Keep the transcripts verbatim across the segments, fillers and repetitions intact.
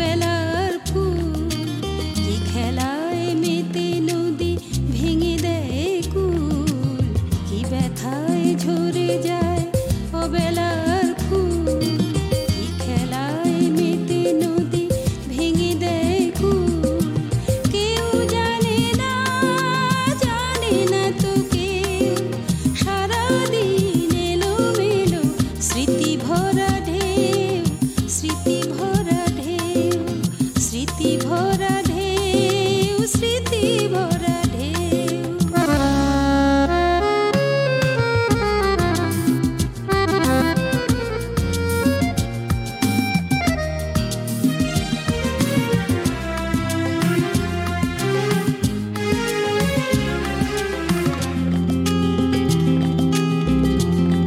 অবেলার ফুল কি খেলায় মেতে নদী ভেঙে দেয় কুল কি ব্যথায় ঝরে যায় অবেলার ফুল কি খেলায় মেতে নদী ভেঙে দেয় কুল কেউ জানে না জানে না তো কেউ সারাদিন এলো মেলো স্মৃতি ভরা ঢেউ স্মৃতি ভরা ঢেউ স্মৃতি ভরা ঢেউ স্মৃতি ভরা ঢেউ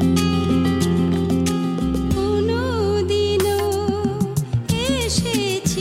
কোনোদিনও এসেছে